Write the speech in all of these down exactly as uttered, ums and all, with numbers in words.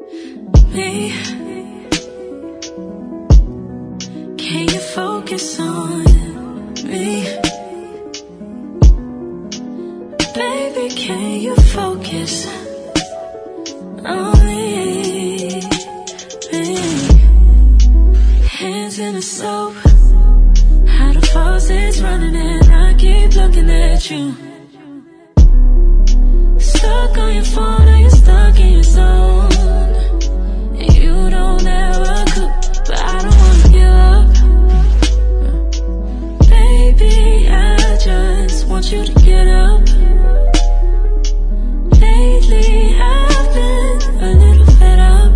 me. Can you focus on me? Baby, can you focus on me? me? Hands in the soap, how the faucet's running and I keep looking at you. Stuck on your phone, or you're stuck in your zone. And you don't ever cook, but I don't wanna give up. Baby, I just want you to get up. Lately I've been a little fed up.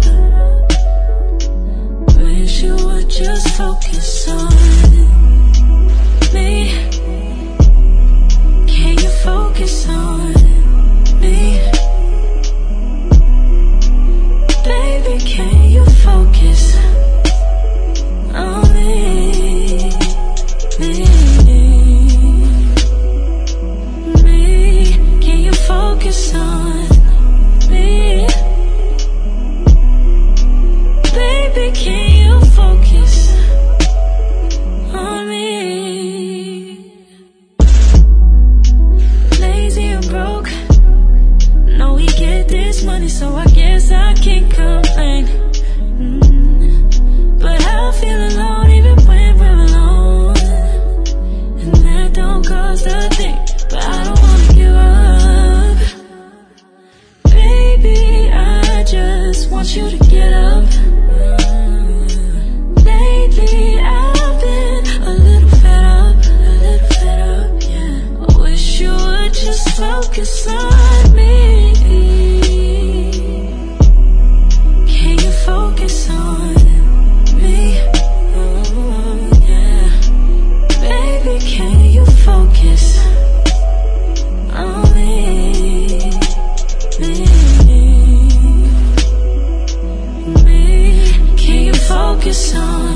Wish you would just focus on me. Can you focus on me? Baby, can you focus on me? Me, me, can you focus on me? Baby, can you focus on me? Lazy and broke, know we get this money, so I guess I can't complain. mm. But I feel alone even when we're alone, and that don't cost a thing, but I don't wanna give up. Baby, I just want you to get up. Lately I've been a little fed up, a little fed up, yeah. I wish you would just focus on me. Can you focus on me? Oh, yeah. Baby, can you focus on me? Me, me. Can you focus on